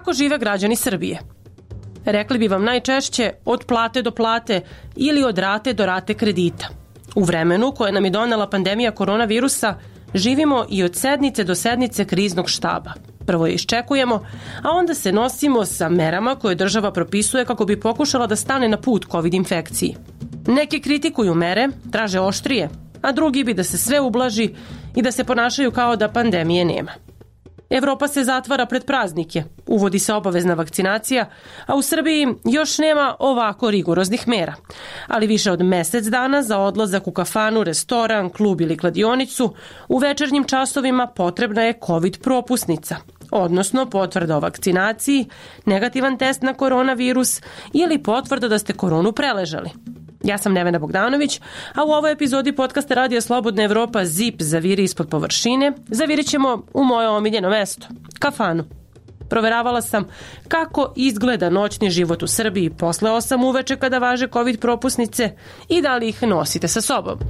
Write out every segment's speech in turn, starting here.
Kako žive građani Srbije? Rekli bi vam najčešće od plate do plate ili od rate do rate kredita. U vremenu koje nam je donela pandemija koronavirusa, živimo i od sednice do sednice kriznog štaba. Prvo je iščekujemo, a onda se nosimo sa merama koje država propisuje kako bi pokušala da stane na put COVID infekciji. Neki kritikuju mere, traže oštrije, a drugi bi da se sve ublaži i da se ponašaju kao da pandemije nema. Evropa se zatvara pred praznike, uvodi se obavezna vakcinacija, a u Srbiji još nema ovako rigoroznih mera. Ali više od mesec dana za odlazak u kafanu, restoran, klub ili kladionicu, u večernjim časovima potrebna je COVID propusnica, odnosno potvrda o vakcinaciji, negativan test na koronavirus ili potvrda da ste koronu preležali. Ja sam Nevena Bogdanović, a u ovoj epizodi podcasta Radija Slobodna Evropa ZIP zaviri ispod površine, zavirit ćemo u moje omiljeno mesto, kafanu. Proveravala sam kako izgleda noćni život u Srbiji posle 8 uveče kada važe COVID propusnice i da li ih nosite sa sobom.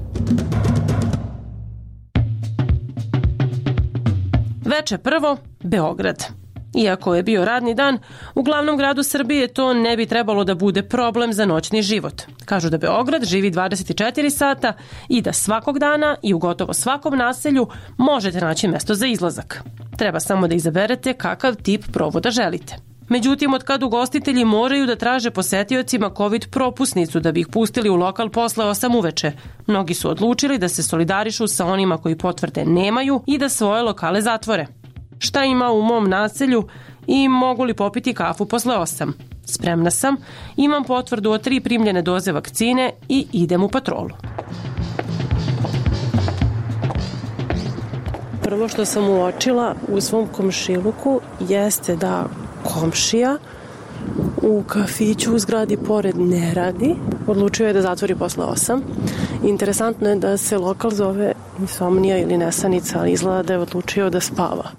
Veče prvo, Beograd. Iako je bio radni dan, u glavnom gradu Srbije to ne bi trebalo da bude problem za noćni život. Kažu da Beograd živi 24 sata i da svakog dana i u gotovo svakom naselju možete naći mesto za izlazak. Treba samo da izaberete kakav tip provoda želite. Međutim, od kad ugostitelji moraju da traže posetiocima COVID propusnicu da bi ih pustili u lokal posle 8 uveče, mnogi su odlučili da se solidarišu sa onima koji potvrde nemaju i da svoje lokale zatvore. Šta ima u mom naselju i mogu li popiti kafu posle 8? Spremna sam, imam potvrdu od 3 primljene doze vakcine i idem u patrolu. Prvo što sam uočila u svom komšiluku jeste da komšija u kafiću u zgradi pored ne radi. Odlučio je da zatvori posle 8. Interesantno je da se lokal zove Insomnija ili Nesanica, ali izgleda da je odlučio da spava.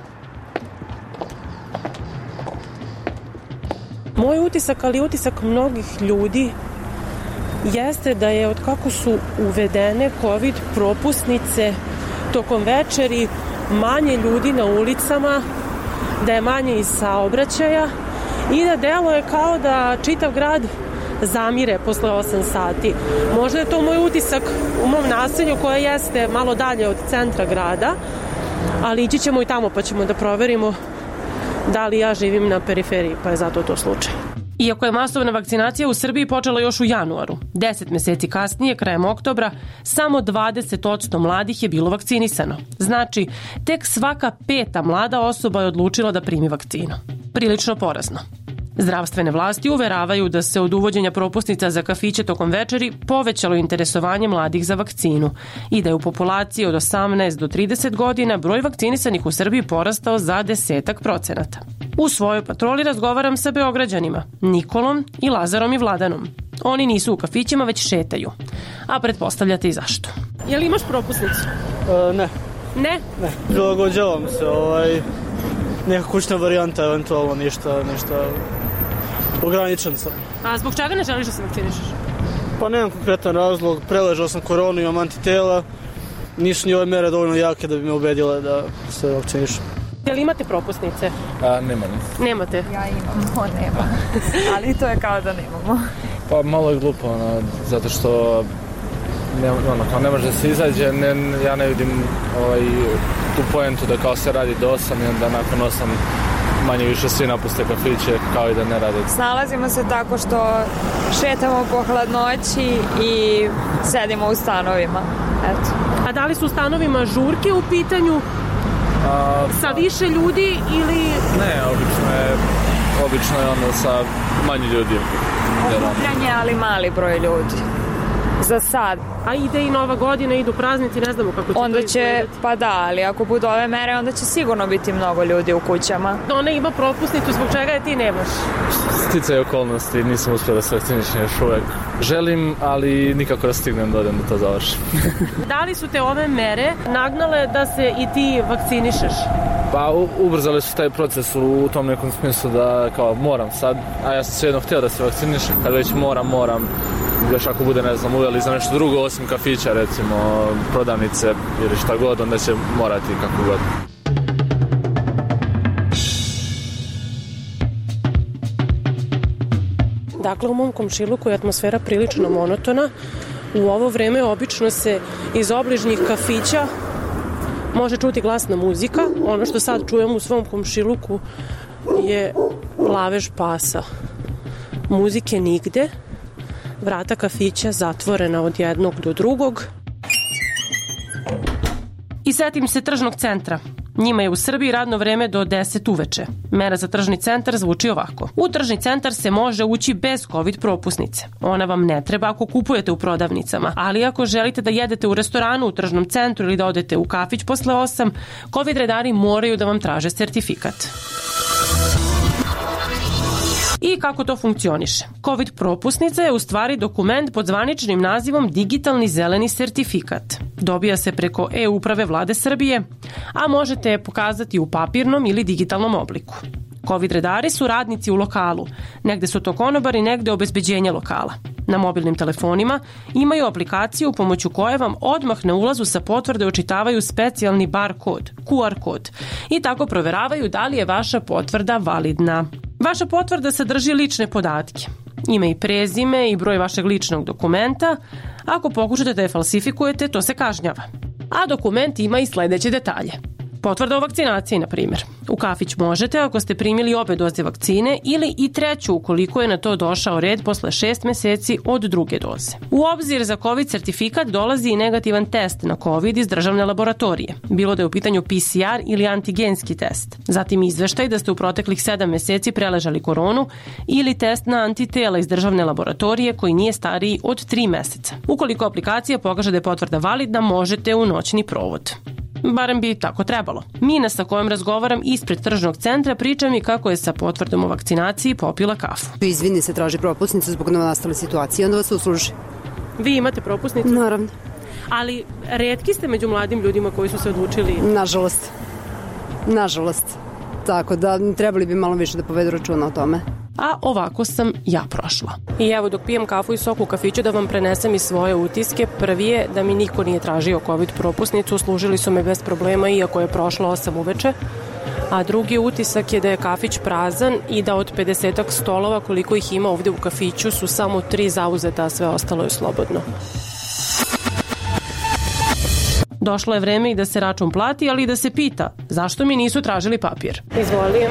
Moj utisak, ali utisak mnogih ljudi, jeste da je od kako su uvedene COVID propusnice tokom večeri manje ljudi na ulicama, da je manje iz saobraćaja i da deluje kao da čitav grad zamire posle 8 sati. Možda je to moj utisak u mom naselju koje jeste malo dalje od centra grada, ali ići ćemo i tamo pa ćemo da proverimo da li ja živim na periferiji, pa je zato to slučaj. Iako je masovna vakcinacija u Srbiji počela još u januaru, 10 meseci kasnije, krajem oktobra, samo 20% mladih je bilo vakcinisano. Znači, tek svaka 5. mlada osoba je odlučila da primi vakcinu. Prilično porazno. Zdravstvene vlasti uveravaju da se od uvođenja propusnica za kafiće tokom večeri povećalo interesovanje mladih za vakcinu i da je u populaciji od 18 do 30 godina broj vakcinisanih u Srbiji porastao za 10%. U svojoj patroli razgovaram sa Beograđanima, Nikolom i Lazarom i Vladanom. Oni nisu u kafićima, već šetaju. A pretpostavljate i zašto. Je li imaš propusnicu? Ne. Ne? Ne. Prilagođavam se, neka kućna varijanta, eventualno ništa ograničen sam. A zbog čega ne želiš da se vakcinišeš? Pa nemam konkretan razlog, preležao sam koronu, imam antitela, nisu ni ove mere dovoljno jake da bi me ubedile da se vakcinišem. Je li imate propusnice? Nema. Nemate? Ja imam, on nema. Ali to je kao da nemamo. Pa malo je glupo, zato što ne može da se izađe, ja ne vidim tu poentu da kao se radi do 8 i onda nakon 8 manje više svi napuste kafiće kao i da ne rade. Snalazimo se tako što šetamo po hladnoći i sedimo u stanovima. Eto. A da li su u stanovima žurke u pitanju sa više ljudi ili... Ne, obično je ono sa manje ljudi. Okupljanje, ali mali broj ljudi. Za sad. A ide i Nova godina, idu praznici, ne znamo kako će onda to će, pa da, ali ako budu ove mere, onda će sigurno biti mnogo ljudi u kućama. Ona ima propusnicu, zbog čega je ti nemaš? Sticaj okolnosti, nisam uspio da se vakcinišem još uvek. Želim, ali nikako da stignem da odem da to završim. Da li su te ove mere nagnale da se i ti vakcinišeš? Pa ubrzali su taj proces u tom nekom smislu da kao moram sad, a ja sam svejedno htio da se vakcinišem, kad već moram, još ako bude, ne znam, uveli za nešto drugo osim kafića, recimo prodavnice ili šta god, onda će morati kako god. Dakle, u mom komšiluku je atmosfera prilično monotona. U ovo vreme obično se iz obližnjih kafića može čuti glasna muzika. Ono što sad čujem u svom komšiluku je lavež pasa. Muzike nigde. Vrata kafića zatvorena od jednog do drugog. I setim se tržnog centra. Njima je u Srbiji radno vreme do 10 uveče. Mera za tržni centar zvuči ovako. U tržni centar se može ući bez COVID propusnice. Ona vam ne treba ako kupujete u prodavnicama, ali ako želite da jedete u restoranu u tržnom centru ili da odete u kafić posle 8, COVID redari moraju da vam traže sertifikat. I kako to funkcioniše? COVID propusnica je u stvari dokument pod zvaničnim nazivom Digitalni zeleni sertifikat. Dobija se preko e-uprave Vlade Srbije, a možete je pokazati u papirnom ili digitalnom obliku. COVID redari su radnici u lokalu. Negde su to konobari, negde obezbeđenje lokala. Na mobilnim telefonima imaju aplikaciju pomoću koje vam odmah na ulazu sa potvrde očitavaju specijalni bar kod, QR kod, i tako proveravaju da li je vaša potvrda validna. Vaša potvrda sadrži lične podatke, ime i prezime i broj vašeg ličnog dokumenta. Ako pokušate da je falsifikujete, to se kažnjava. A dokument ima i sledeće detalje. Potvrda o vakcinaciji, na primjer. U kafić možete ako ste primili obe doze vakcine ili i treću ukoliko je na to došao red posle 6 meseci od druge doze. U obzir za COVID sertifikat dolazi i negativan test na COVID iz državne laboratorije, bilo da je u pitanju PCR ili antigenski test. Zatim izveštaj da ste u proteklih 7 meseci preležali koronu ili test na antitela iz državne laboratorije koji nije stariji od 3 meseca. Ukoliko aplikacija pokaže da je potvrda validna, možete u noćni provod. Barem bi tako trebalo. Mina sa kojom razgovaram ispred tržnog centra priča mi kako je sa potvrdom o vakcinaciji popila kafu. Izvini se, traži propusnicu zbog novonastale situacije, onda vas usluži. Vi imate propusnicu? Naravno. Ali retki ste među mladim ljudima koji su se odlučili? Nažalost. Tako da trebali bi malo više da povedu računa o tome. A ovako sam ja prošla. I evo, dok pijem kafu i sok u kafiću, da vam prenesem i svoje utiske. Prvi je da mi niko nije tražio COVID propusnicu, služili su me bez problema iako je prošlo 8 uveče. A drugi utisak je da je kafić prazan i da od 50 stolova koliko ih ima ovde u kafiću su samo 3 zauzeta, a sve ostalo je slobodno. Došlo je vreme i da se račun plati, ali i da se pita zašto mi nisu tražili papir. Izvolim.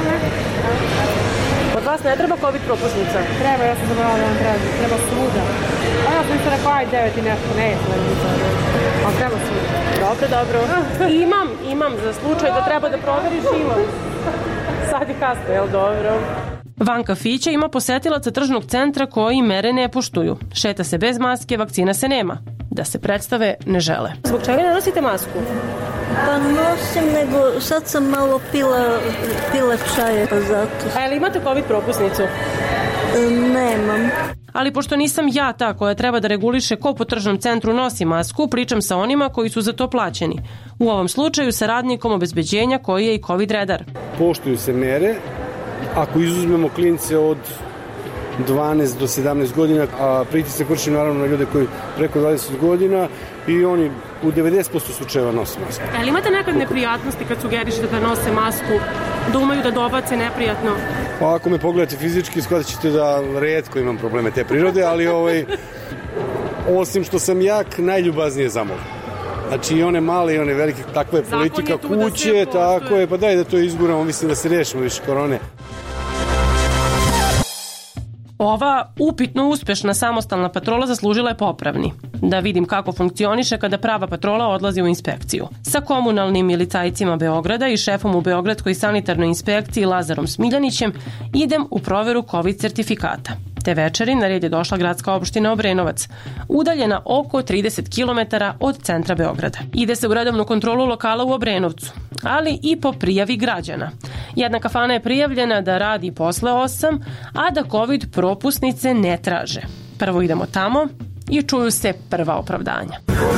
Od vas ne treba COVID propusnica? Treba, ja sam zaboravila da vam treba svuda. A ja sam isto rekao, aj 9 i nešto, ne je ali treba svuda. Dobro. Imam za slučaj da treba da proveriš, imam. Sad je kasno, jel dobro? Van kafića ima posetilaca tržnog centra koji mere ne poštuju. Šeta se bez maske, vakcina se nema. Da se predstave ne žele. Zbog čega ne nosite masku? Pa nosim, nego sad sam malo pila čaje, pa zato. A jel imate COVID propusnicu? Nemam. Ali pošto nisam ja ta koja treba da reguliše ko po tržnom centru nosi masku, pričam sa onima koji su za to plaćeni. U ovom slučaju sa radnikom obezbeđenja koji je i COVID redar. Poštuju se mere, ako izuzmemo klince od 12 do 17 godina, a pritisak vrši naravno na ljude koji preko 20 godina i oni u 90% slučajeva nose masku. Ali imate nekad neprijatnosti kad sugerišete da nose masku, da umeju da dobace neprijatno? Pa ako me pogledate fizički, shvatit ćete da retko imam probleme te prirode, ali osim što sam jak, najljubaznije zamolim. Znači i one male i one velike, takva je politika kuće, tako je, pa daj da to izguramo, mislim da se rešimo više korone. Ova upitno uspešna samostalna patrola zaslužila je popravni. Da vidim kako funkcioniše kada prava patrola odlazi u inspekciju. Sa komunalnim milicajcima Beograda i šefom u Beogradskoj sanitarnoj inspekciji Lazarom Smiljanićem idem u proveru COVID sertifikata. Te večeri na red je došla gradska opština Obrenovac, udaljena oko 30 km od centra Beograda. Ide se u redovnu kontrolu lokala u Obrenovcu, ali i po prijavi građana. Jedna kafana je prijavljena da radi posle 8, a da COVID propusnice ne traže. Prvo idemo tamo i čuju se prva opravdanja.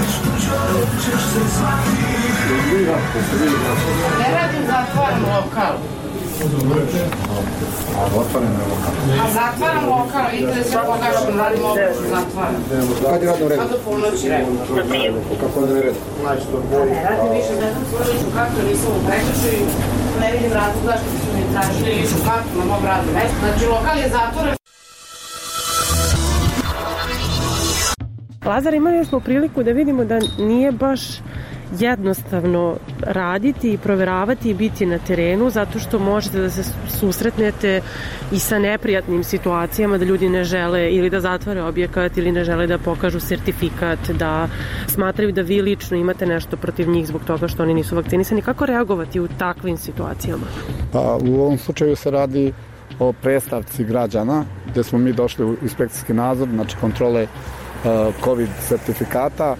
Ne radim zatvoren lokal. A zatvaram lokal, vidite se pokažem, radim ovdje zatvaram. Kad je radno vreme? Pa do ponoći redno. Kako je red? Ne radim više, ne znam slučaju kako, nisam u prekršaju, ne vidim razloga što su mi tražili ličnu kartu na mom radnom mestu. Znači lokal je zatvoren. Lazar, imali smo priliku da vidimo da nije baš jednostavno raditi i proveravati i biti na terenu, zato što možete da se susretnete i sa neprijatnim situacijama, da ljudi ne žele ili da zatvore objekat ili ne žele da pokažu sertifikat, da smatraju da vi lično imate nešto protiv njih zbog toga što oni nisu vakcinisani. Kako reagovati u takvim situacijama? Pa u ovom slučaju se radi o predstavci građana, gde smo mi došli u inspekcijski nadzor, znači kontrole COVID sertifikata.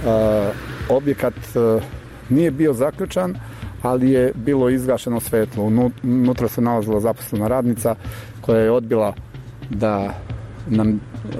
Objekat nije bio zaključan, ali je bilo izgašeno svetlo. Unutra se nalazila zaposlena radnica koja je odbila da nam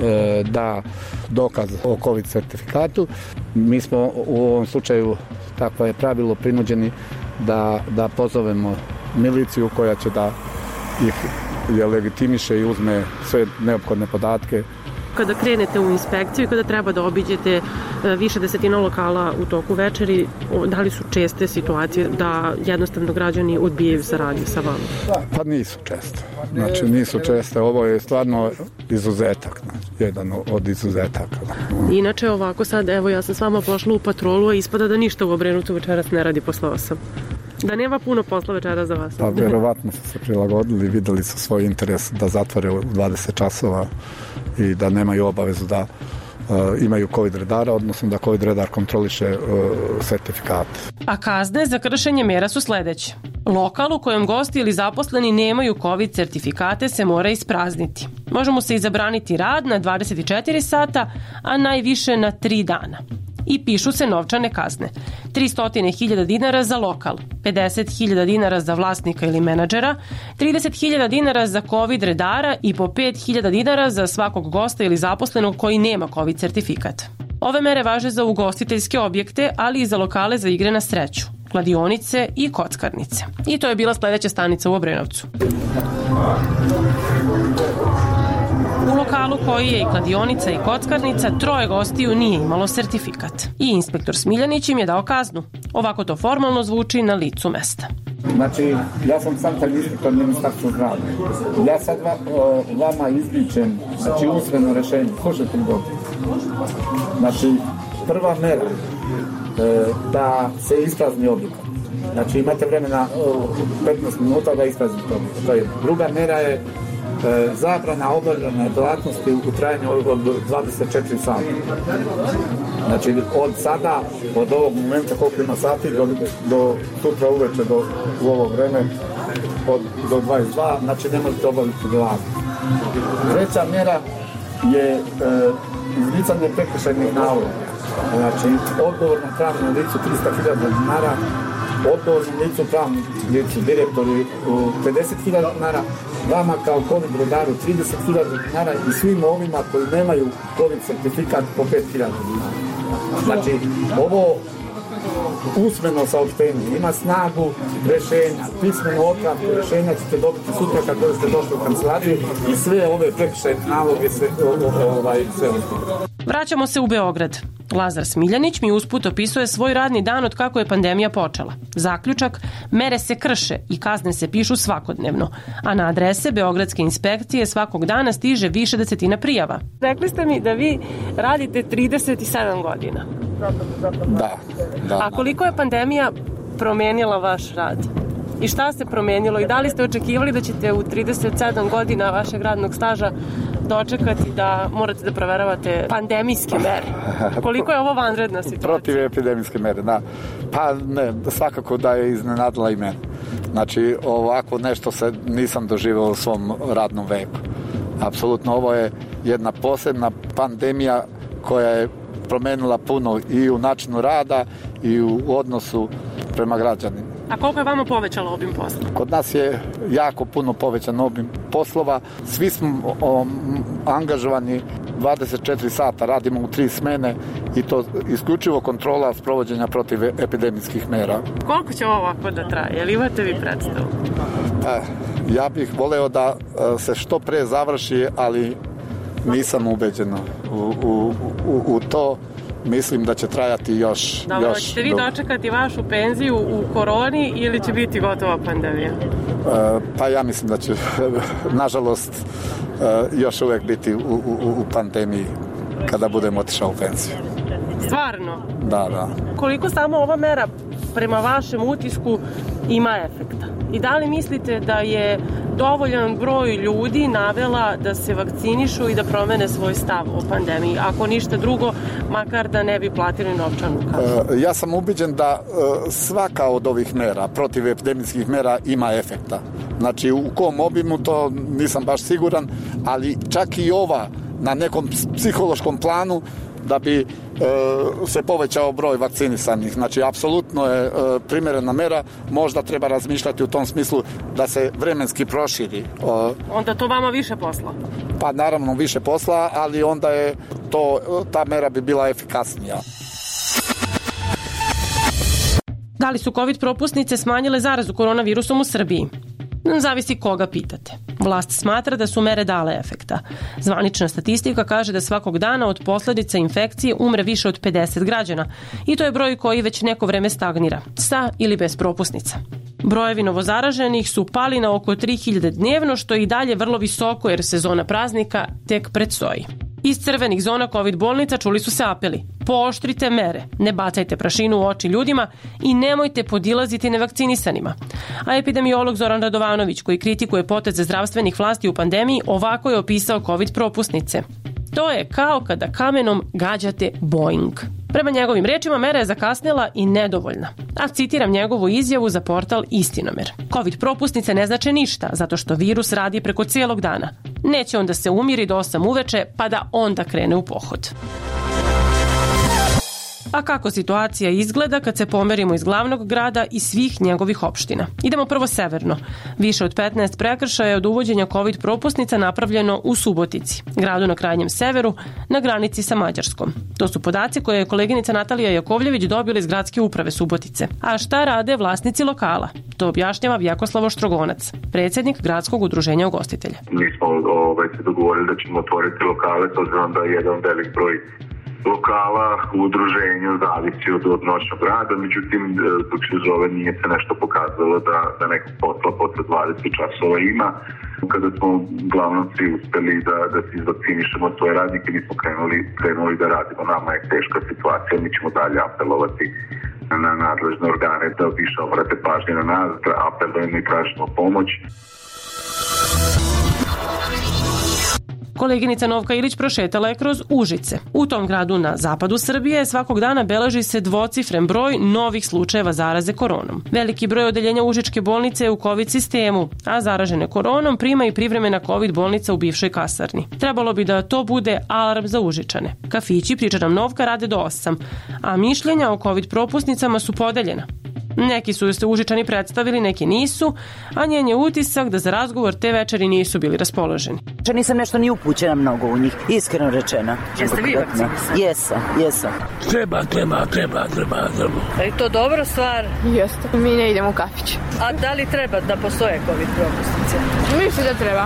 da dokaz o COVID sertifikatu. Mi smo u ovom slučaju, takvo je pravilo, prinuđeni da pozovemo miliciju koja će da ih legitimiše i uzme sve neophodne podatke. Kada krenete u inspekciju i kada treba da obiđete više desetina lokala u toku večeri, da li su česte situacije da jednostavno građani odbijaju saradnju sa vama? Pa nisu česte. Znači nisu česte. Ovo je stvarno izuzetak. Znači, jedan od izuzetaka. Inače ovako sad, evo ja sam s vama pošla u patrolu, a ispada da ništa u Obrenovcu večeras ne radi posle 8. Da nema puno posla večera za vas. Pa verovatno su se prilagodili, videli su svoj interes da zatvore u 20 časova i da nemaju obavezu da imaju COVID redara, odnosno da COVID redar kontroliše sertifikate. A kazne za kršenje mera su sledeće. Lokal u kojem gosti ili zaposleni nemaju COVID sertifikate se mora isprazniti. Može mu se i zabraniti rad na 24 sata, a najviše na 3 dana. I pišu se novčane kazne. 300.000 dinara za lokal, 50.000 dinara za vlasnika ili menadžera, 30.000 dinara za COVID redara i po 5.000 dinara za svakog gosta ili zaposlenog koji nema COVID sertifikat. Ove mere važe za ugostiteljske objekte, ali i za lokale za igre na sreću, kladionice i kockarnice. I to je bila sledeća stanica u Obrenovcu. U lokalu koji je i kladionica i kockarnica 3 gostiju nije imalo sertifikat. I inspektor Smiljanić im je dao kaznu. Ovako to formalno zvuči na licu mesta. Znači, ja sam sanitarni inspektor Ministarstva zdravlja. Ja sad vama izričem, znači usmeno rešenje. Slušajte mi dobro. Znači, prva mera da se isprazni objekat. Znači, imate vremena 15 minuta da ispraznite objekat. To je druga mera je zabrana obavljanja delatnosti u trajanju od 24 sata. Znači, od sada, od ovog momenta koliko ima sati, do sutra uveče, u ovo vreme, do 22, znači ne možete obaviti delatnost. Treća mjera je izricanje prekršajnih naloga. Znači, odgovorno pravno licu 300.000 dinara, odgovornom licu, pravnom licu, direktori 50.000 dinara, vama kao COVID redaru 30.000 dinara i svim ovima koji nemaju COVID sertifikat po 5.000 dinara. Znači, ovo usmeno saopštenje ima snagu rešenja, pismeno otpravku rešenja ćete dobiti sutra kad ste došli u kancelariju i sve ove prekršajne naloge se Vraćamo se u Beograd. Lazar Smiljanić mi usput opisuje svoj radni dan od kako je pandemija počela. Zaključak, mere se krše i kazne se pišu svakodnevno, a na adrese Beogradske inspekcije svakog dana stiže više desetina prijava. Rekli ste mi da vi radite 37 godina. Da. A koliko je pandemija promenila vaš rad? I šta se promenilo? I da li ste očekivali da ćete u 37 godina vašeg radnog staža dočekati da morate da proveravate pandemijske mere? Koliko je ovo vanredna situacija? Protiv epidemijske mere, da. Pa ne, svakako da je iznenadila i mene. Znači, ovako nešto se nisam doživao u svom radnom veku. Apsolutno, ovo je jedna posebna pandemija koja je promenila puno i u načinu rada i u odnosu prema građanima. A koliko je vama povećalo obim posla? Kod nas je jako puno povećan obim poslova. Svi smo angažovani 24 sata, radimo u 3 smene i to isključivo kontrola sprovođenja protiv epidemijskih mera. Koliko će ovo ovako da traje? Jel imate vi predstavu? Ja bih voleo da se što pre završi, ali nisam ubeđen u to. Mislim da će trajati još... Dobro, ćete vi dočekati vašu penziju u koroni ili će biti gotova pandemija? Pa ja mislim da će, nažalost, još uvek biti u pandemiji. kada budem otišao u penziju. Stvarno? Da. Koliko samo ova mera prema vašem utisku ima efekta? I da li mislite da je dovoljan broj ljudi navela da se vakcinišu i da promene svoj stav o pandemiji? Ako ništa drugo, makar da ne bi platili novčanu kaznu. Ja sam ubeđen da svaka od ovih mera, protivepidemijskih mera, ima efekta. Znači, u kom obimu, to nisam baš siguran, ali čak i ova na nekom psihološkom planu da bi se povećao broj vakcinisanih. Znači, apsolutno je primjerena mera. Možda treba razmišljati u tom smislu da se vremenski proširi. Onda to vama više posla? Pa naravno više posla, ali onda je ta mera bi bila efikasnija. Da li su COVID propusnice smanjile zarazu koronavirusom u Srbiji? Zavisi koga pitate. Vlast smatra da su mere dale efekta. Zvanična statistika kaže da svakog dana od posljedica infekcije umre više od 50 građana i to je broj koji već neko vreme stagnira, sa ili bez propusnica. Brojevi novozaraženih su pali na oko 3000 dnevno, što je i dalje vrlo visoko jer sezona praznika tek predstoji. Iz crvenih zona COVID bolnica čuli su se apeli: pooštrite mere, ne bacajte prašinu u oči ljudima i nemojte podilaziti nevakcinisanima. A epidemiolog Zoran Radovanović, koji kritikuje poteze zdravstvenih vlasti u pandemiji, ovako je opisao COVID propusnice. To je kao kada kamenom gađate Boeing. Prema njegovim rečima, mera je zakasnila i nedovoljna. A citiram njegovu izjavu za portal Istinomer. COVID propusnice ne znače ništa, zato što virus radi preko cijelog dana. Neće onda se umiri do 8 uveče, pa da onda krene u pohod. A kako situacija izgleda kad se pomerimo iz glavnog grada i svih njegovih opština? Idemo prvo severno. Više od 15 prekršaja je od uvođenja COVID propusnica napravljeno u Subotici, gradu na krajnjem severu, na granici sa Mađarskom. To su podaci koje je koleginica Natalija Jakovljević dobila iz gradske uprave Subotice. A šta rade vlasnici lokala? To objašnjava Vjekoslav Oštrogonac, predsjednik gradskog udruženja ugostitelja. Mi smo se dogovorili da ćemo otvoriti lokale, s obzirom da je jedan velik broj lokala u udruženju zavisi od noćnog rada, međutim dok se zove nije se nešto pokazalo da nekog posla posle 20 časova ima. Kada smo uglavnom svi uspeli da se izvakcinišemo svoje radnike, mi smo krenuli da radimo. Nama je teška situacija, mi ćemo dalje apelovati na nadležne organe da više obrate pažnje na nas, da apelujemo i tražimo pomoć. Koleginica Novka Ilić prošetala je kroz Užice. U tom gradu na zapadu Srbije svakog dana beleži se dvocifren broj novih slučajeva zaraze koronom. Veliki broj odeljenja Užičke bolnice je u COVID sistemu, a zaražene koronom prima i privremena COVID bolnica u bivšoj kasarni. Trebalo bi da to bude alarm za Užičane. Kafići, priča nam Novka, rade do 8, a mišljenja o COVID propusnicama su podeljena. Neki su se Užičani predstavili, neki nisu, a njen je utisak da za razgovor te večeri nisu bili raspoloženi. Nisam nešto ni upućena mnogo u njih, iskreno rečeno. Jeste vi vakcinisani? Jesam. Treba. Je to dobra stvar? Jeste. Mi ne idemo u kafić. A da li treba da postoje COVID propusnice? Mislim da treba.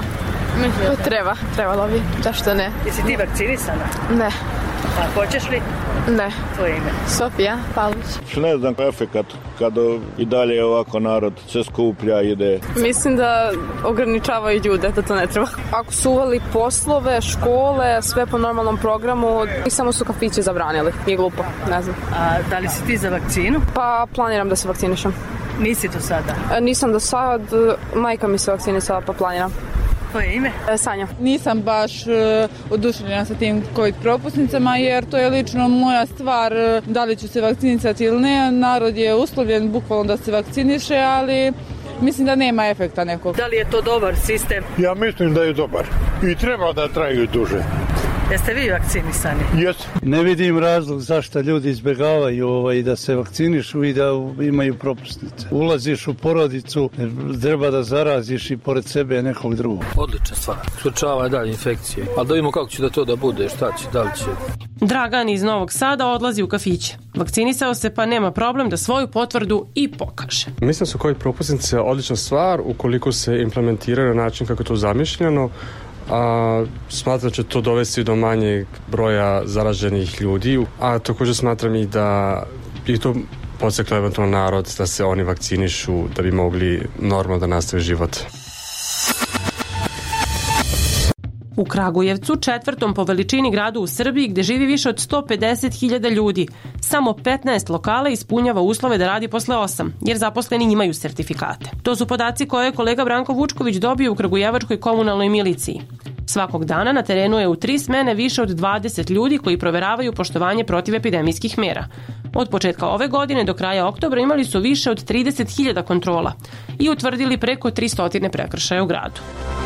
Trebalo bi. Zašto ne? Jesi ti vakcinisana? Ne. A hoćeš li? Ne. Tvoje ime? Sofija Pavlović. Ne znam efekat kada i dalje ovako narod se skuplja, ide. Mislim da ograničavaju ljude, da to ne treba. Ako su uveli poslove, škole, sve po normalnom programu, i samo su kafići zabranili. Nije glupo, ne znam. A da li si ti za vakcinu? Pa planiram da se vakcinišem. Nisi do sada? Nisam do sad, majka mi se vakcinisala pa planiram. Tvoje ime? Sanja. Nisam baš oduševljena sa tim COVID propusnicama jer to je lično moja stvar da li ću se vakcinisati ili ne. Narod je uslovljen bukvalno da se vakciniše, ali mislim da nema efekta nekog. Da li je to dobar sistem? Ja mislim da je dobar i treba da traju duže. Jeste vi vakcinisani? Jesam. Ne vidim razlog zašto ljudi izbjegavaju da se vakcinišu i da imaju propusnice. Ulaziš u porodicu, treba da zaraziš i pored sebe nekog drugog. Odlična stvar. Sprečava dalje infekcije. Ali da vidimo kako će da to da bude, šta će, da li će. Dragan iz Novog Sada odlazi u kafiće. Vakcinisao se pa nema problem da svoju potvrdu i pokaže. Mislim da su COVID propusnice odlična stvar ukoliko se implementiraju na način kako je to zamišljeno. Smatram da će to dovesti do manjeg broja zaraženih ljudi, a također smatram i da je to podseklo eventualno narod da se oni vakcinišu da bi mogli normalno da nastave život. U Kragujevcu, četvrtom po veličini gradu u Srbiji, gde živi više od 150.000 ljudi, samo 15 lokala ispunjava uslove da radi posle 8, jer zaposleni imaju sertifikate. To su podaci koje je kolega Branko Vučković dobio u kragujevačkoj komunalnoj miliciji. Svakog dana na terenu je u 3 smene više od 20 ljudi koji proveravaju poštovanje protivepidemijskih mera. Od početka ove godine do kraja oktobra imali su više od 30.000 kontrola i utvrdili preko 300 prekršaja u gradu.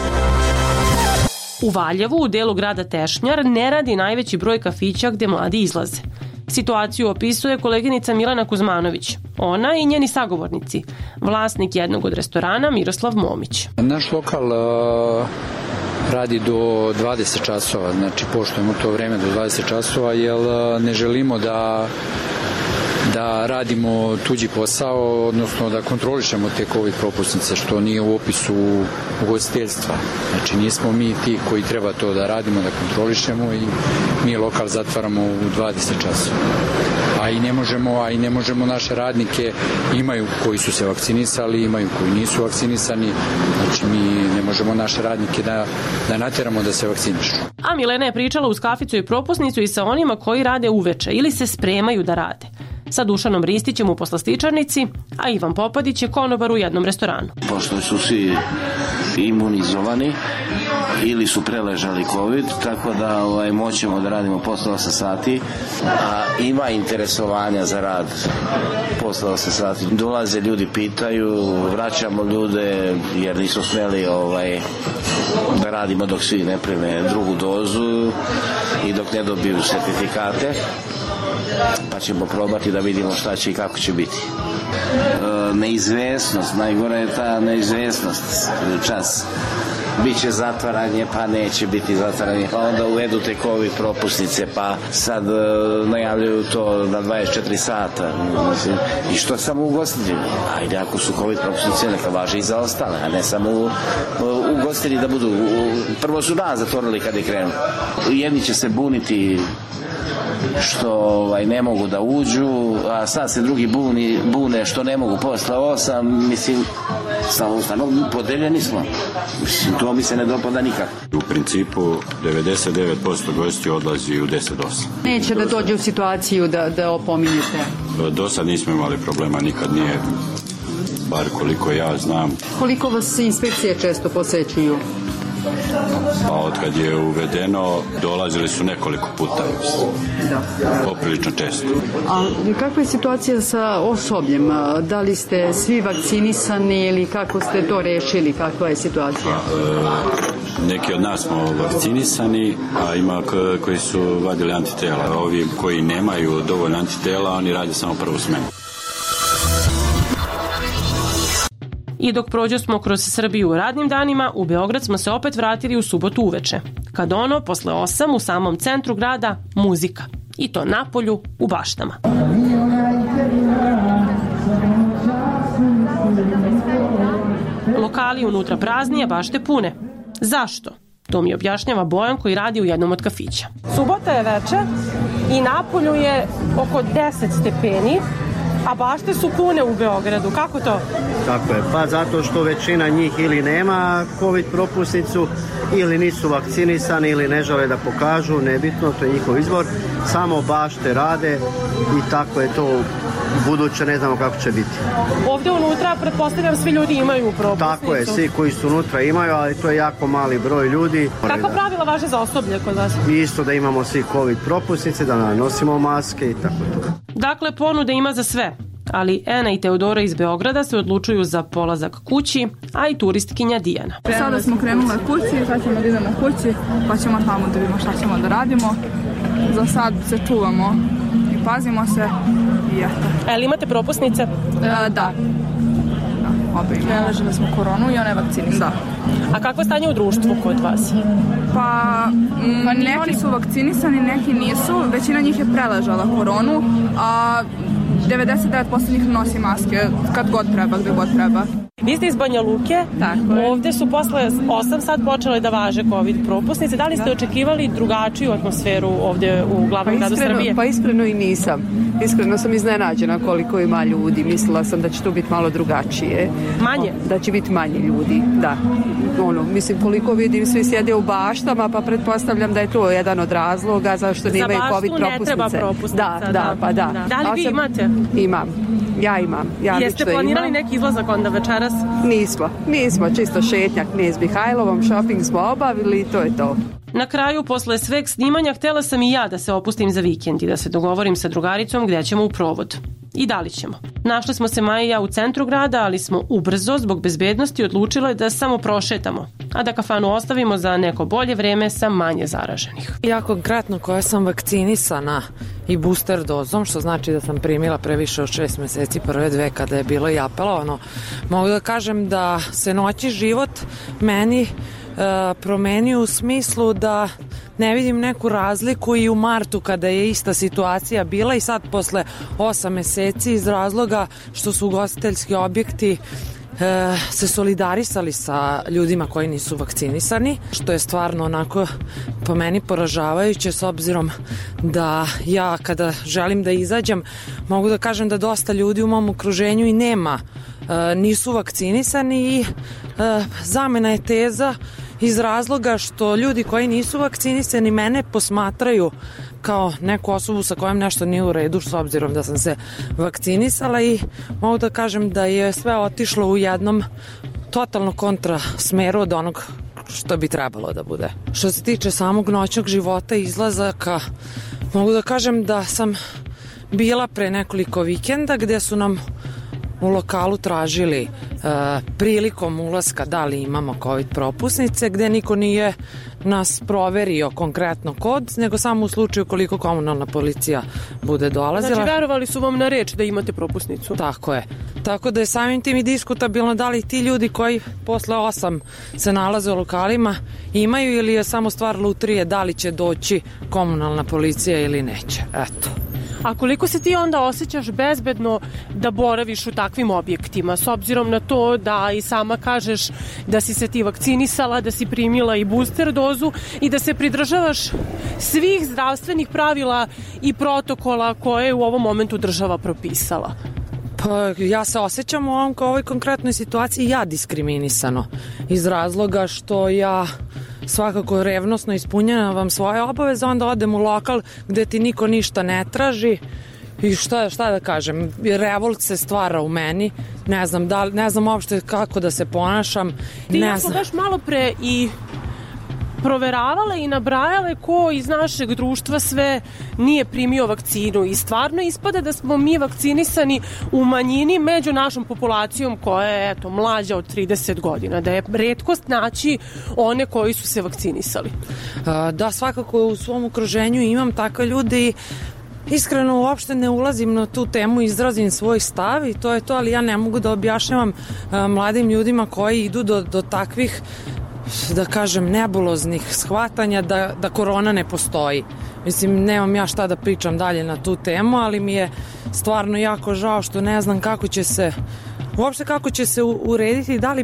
U Valjevu, u delu grada Tešnjar, ne radi najveći broj kafića gde mladi izlaze. Situaciju opisuje koleginica Milana Kuzmanović. Ona i njeni sagovornici, vlasnik jednog od restorana Miroslav Momić. Naš lokal radi do 20 časova, znači poštujemo to vreme do 20 časova, jer ne želimo da radimo tuđi posao, odnosno da kontrolišemo te COVID propusnice, što nije u opisu ugostiteljstva. Znači nismo mi ti koji treba to da radimo, da kontrolišemo, i mi lokal zatvaramo u 20 časova. A i ne možemo naše radnike, imaju koji su se vakcinisali, imaju koji nisu vakcinisani, znači mi ne možemo naše radnike da nateramo da se vakcinišu. A Milena je pričala uz kaficu i propusnicu i sa onima koji rade uveče ili se spremaju da rade. Sa Dušanom Ristićem u poslastičarnici, a Ivan Popadić je konobar u jednom restoranu. Pošto su svi imunizovani ili su preležali COVID, tako da moćemo da radimo posle 8 sati, a ima interesovanja za rad posle 8 sati. Dolaze ljudi, pitaju, vraćamo ljude jer nisu smeli da radimo dok svi ne prime drugu dozu i dok ne dobiju sertifikate, pa ćemo probati da vidimo šta će i kako će biti. Neizvesnost, najgore je ta neizvesnost čas. Biće zatvaranje, pa neće biti zatvaranje, pa onda uvedu te COVID propusnice, pa sad najavljaju to na 24 sata. I što samo ugostitelji? Ajde, ako su COVID propusnice, neka važe i za ostale, a ne samo ugostitelji da budu. Prvo su nas zatvorili kad je krenuo. Jedni će se buniti što ne mogu da uđu, a sad se drugi bune što ne mogu posle 8, mislim, samo podeljeni smo. Mislim, to mi se ne dopada nikako. U principu 99% gostiju odlazi u 10 do 8. Neće da dođe u situaciju da opominjete? Do sad nismo imali problema, nikad nije, bar koliko ja znam. Koliko vas inspekcije često posećuju? Pa od kad je uvedeno, dolazili su nekoliko puta. Poprilično često. A kakva je situacija sa osobljem? Da li ste svi vakcinisani ili kako ste to rešili? Kakva je situacija? Neki od nas smo vakcinisani, a ima koji su vadili antitela. Ovi koji nemaju dovoljno antitela, oni rade samo prvu smenu. I dok prođo smo kroz Srbiju u radnim danima, u Beograd smo se opet vratili u subotu uveče. Kad posle 8 u samom centru grada, muzika. I to napolju, u baštama. Lokali unutra prazni, a bašte pune. Zašto? To mi objašnjava Bojan koji radi u jednom od kafića. Subota je večer i napolju je oko 10 stepeni, a bašte su pune u Beogradu. Kako to? Tako je, pa zato što većina njih ili nema COVID propusnicu, ili nisu vakcinisani, ili ne žele da pokažu, nebitno, to je njihov izbor. Samo bašte rade i tako je to buduće, ne znamo kako će biti. Ovde unutra, pretpostavljam, svi ljudi imaju propusnicu. Tako je, svi koji su unutra imaju, ali to je jako mali broj ljudi. Kakva pravila važe za osoblje kod vas? Isto da imamo svi COVID propusnice, da nosimo maske i tako to. Dakle, ponude ima za sve. Ali Ena i Teodora iz Beograda se odlučuju za polazak kući, a i turistkinja Dijana. Sada smo krenule kući, sad ćemo da idemo kući, pa ćemo tamo da vidimo šta ćemo da radimo. Za sad se čuvamo i pazimo se i eto. Ali imate propusnice? Da. Preležili smo koronu i one vakcinisane. Da. A kakvo je stanje u društvu kod vas? Pa neki su vakcinisani, neki nisu. Većina njih je preležala koronu, a 99% njih nosi maske kad god treba, gde god treba. Vi ste iz Banja Luke, ovde su posle 8 sad počele da važe COVID propusnice. Da li ste očekivali drugačiju atmosferu ovde u glavnom gradu Srbije? Pa iskreno i nisam. Iskreno sam iznenađena koliko ima ljudi. Mislila sam da će tu biti malo drugačije. Manje? Da će biti manje ljudi, da. Mislim, koliko vidim, svi sjede u baštama, pa pretpostavljam da je to jedan od razloga zašto nemaju COVID propusnice. Za baštu ne treba propusnica. Da. Da li vi imate? Imam. Ja imam. Jeste planirali neki izlazak onda večeras? Nismo, čisto šetnja Knez Mihajlovom, shopping smo obavili i to je to. Na kraju, posle sveg snimanja, htjela sam i ja da se opustim za vikend i da se dogovorim sa drugaricom gdje ćemo u provod. I da li ćemo. Našli smo se Maja i ja u centru grada, ali smo ubrzo, zbog bezbednosti, odlučile da samo prošetamo, a da kafanu ostavimo za neko bolje vreme sa manje zaraženih. Ja konkretno koja sam vakcinisana i booster dozom, što znači da sam primila previše od 6 meseci prve 2 kada je bilo i apelovano, mogu da kažem da se noći život meni promenio u smislu da ne vidim neku razliku i u martu kada je ista situacija bila i sad posle 8 meseci iz razloga što su ugostiteljski objekti se solidarisali sa ljudima koji nisu vakcinisani, što je stvarno onako po meni poražavajuće s obzirom da ja kada želim da izađem mogu da kažem da dosta ljudi u mom okruženju i nisu vakcinisani i zamena je teza iz razloga što ljudi koji nisu vakcinisani mene posmatraju kao neku osobu sa kojom nešto nije u redu s obzirom da sam se vakcinisala i mogu da kažem da je sve otišlo u jednom totalno kontra smeru od onog što bi trebalo da bude. Što se tiče samog noćnog života i izlazaka, mogu da kažem da sam bila pre nekoliko vikenda gdje su nam u lokalu tražili prilikom ulaska da li imamo COVID propusnice, gde niko nije nas proverio konkretno kod, nego samo u slučaju koliko komunalna policija bude dolazila. Znači, verovali su vam na reč da imate propusnicu? Tako je. Tako da je samim tim i diskutabilno da li ti ljudi koji posle 8 se nalaze u lokalima imaju ili je samo stvar lutrije da li će doći komunalna policija ili neće. Eto. A koliko se ti onda osjećaš bezbedno da boraviš u takvim objektima, s obzirom na to da i sama kažeš da si se ti vakcinisala, da si primila i booster dozu i da se pridržavaš svih zdravstvenih pravila i protokola koje je u ovom momentu država propisala? Pa ja se osjećam u ovoj konkretnoj situaciji diskriminisano iz razloga što ja svakako revnosno ispunjavam svoje obaveze, onda odem u lokal gde ti niko ništa ne traži i šta da kažem, revolt se stvara u meni, ne znam uopšte kako da se ponašam. Ti jako baš malo pre i proveravale i nabrajale ko iz našeg društva sve nije primio vakcinu i stvarno ispada da smo mi vakcinisani u manjini među našom populacijom koja je mlađa od 30 godina, da je retkost naći one koji su se vakcinisali. Da, svakako u svom okruženju imam takve ljude i iskreno uopšte ne ulazim na tu temu, izrazim svoj stav i to je to, ali ja ne mogu da objašnjavam mladim ljudima koji idu do takvih, da kažem, nebuloznih shvatanja da korona ne postoji. Mislim, nemam ja šta da pričam dalje na tu temu, ali mi je stvarno jako žao što ne znam kako će se urediti, da li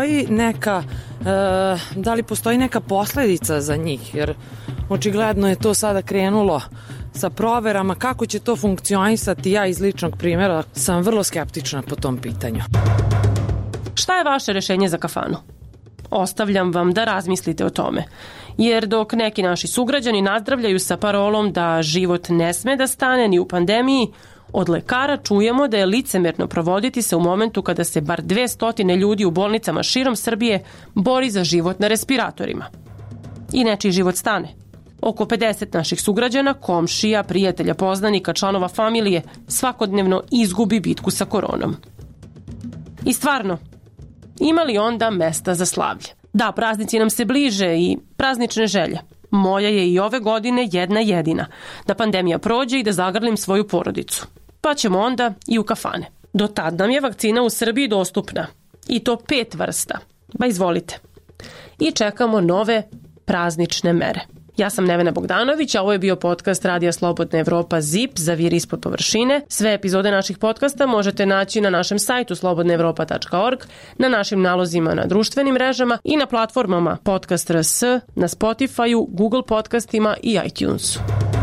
postoji neka posljedica za njih, jer očigledno je to sada krenulo sa proverama, kako će to funkcionisati. Ja iz ličnog primjera sam vrlo skeptična po tom pitanju. Šta je vaše rešenje za kafanu? Ostavljam vam da razmislite o tome, jer dok neki naši sugrađani nazdravljaju sa parolom da život ne sme da stane ni u pandemiji, od lekara čujemo da je licemerno provoditi se u momentu kada se bar 200 ljudi u bolnicama širom Srbije bori za život na respiratorima. I nečiji život stane. Oko 50 naših sugrađana, komšija, prijatelja, poznanika, članova familije svakodnevno izgubi bitku sa koronom. I stvarno, ima li onda mesta za slavlje? Da, praznici nam se bliže i praznične želje. Moja je i ove godine jedna jedina, da pandemija prođe i da zagrlim svoju porodicu. Pa ćemo onda i u kafane. Do tad nam je vakcina u Srbiji dostupna. I to 5 vrsta. Ba izvolite. I čekamo nove praznične mere. Ja sam Nevena Bogdanović, a ovo je bio podcast Radija Slobodna Evropa ZIP za Vir ispod površine. Sve epizode naših podcasta možete naći na našem sajtu slobodnaevropa.org, na našim nalozima na društvenim mrežama i na platformama Podcast.rs, na Spotifyu, Google podcastima i iTunesu.